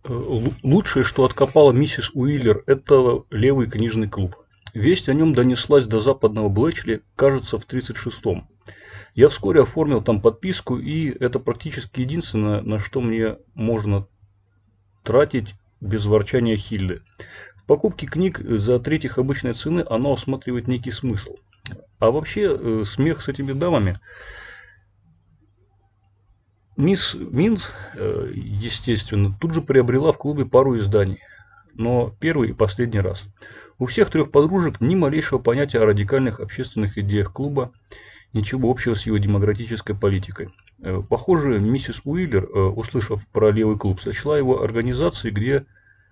Лучшее, что откопала миссис Уиллер, это левый книжный клуб. Весть о нем донеслась до западного Блэчли, кажется, в 1936-м. Я вскоре оформил там подписку, и это практически единственное, на что мне можно тратить без ворчания Хильды. В покупке книг за треть их обычной цены она усматривает некий смысл. А вообще, смех с этими дамами. Мисс Минс, естественно, тут же приобрела в клубе пару изданий, но первый и последний раз. У всех трех подружек ни малейшего понятия о радикальных общественных идеях клуба, ничего общего с его демократической политикой. Похоже, миссис Уиллер, услышав про левый клуб, сочла его организацией, где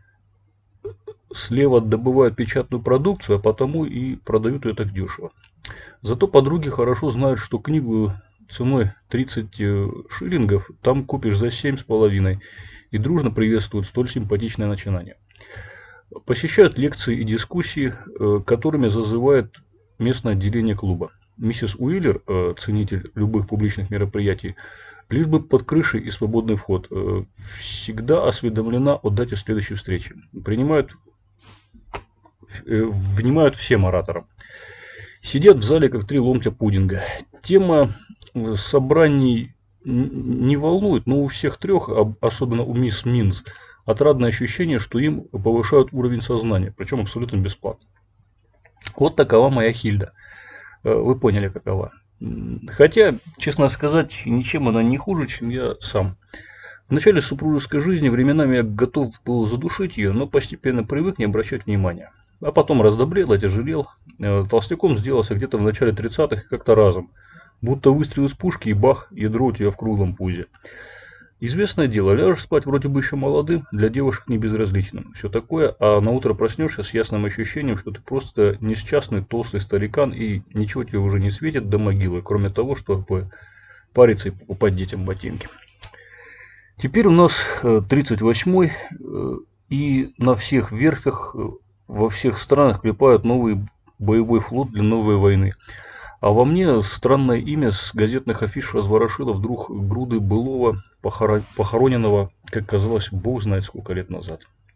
слева добывают печатную продукцию, а потому и продают ее так дешево. Зато подруги хорошо знают, что книгу ценой 30 шиллингов там купишь за 7,5 и дружно приветствуют столь симпатичное начинание. Посещают лекции и дискуссии, которыми зазывает местное отделение клуба. Миссис Уиллер, ценитель любых публичных мероприятий, лишь бы под крышей и свободный вход, всегда осведомлена о дате следующей встречи. Внимают всем ораторам. Сидят в зале, как три ломтя пудинга. Тема собраний не волнует, но у всех трех, особенно у мисс Минз, отрадное ощущение, что им повышают уровень сознания, причем абсолютно бесплатно. Вот такова моя Хильда. Вы поняли, какова. Хотя, честно сказать, ничем она не хуже, чем я сам. В начале супружеской жизни временами я готов был задушить ее, но постепенно привык не обращать внимания. А потом раздобрел, отяжелел. Толстяком сделался где-то в начале 30-х как-то разом. Будто выстрел из пушки и бах, ядро у тебя в круглом пузе. Известное дело, ляжешь спать вроде бы еще молодым, для девушек не безразличным. Все такое, а на утро проснешься с ясным ощущением, что ты просто несчастный толстый старикан и ничего тебе уже не светит до могилы, кроме того, чтобы париться и покупать детям ботинки. Теперь у нас 38-й, и на всех верфях во всех странах клепают новый боевой флот для новой войны. А во мне странное имя с газетных афиш разворошило вдруг груды былого, похороненного, как казалось, бог знает сколько лет назад.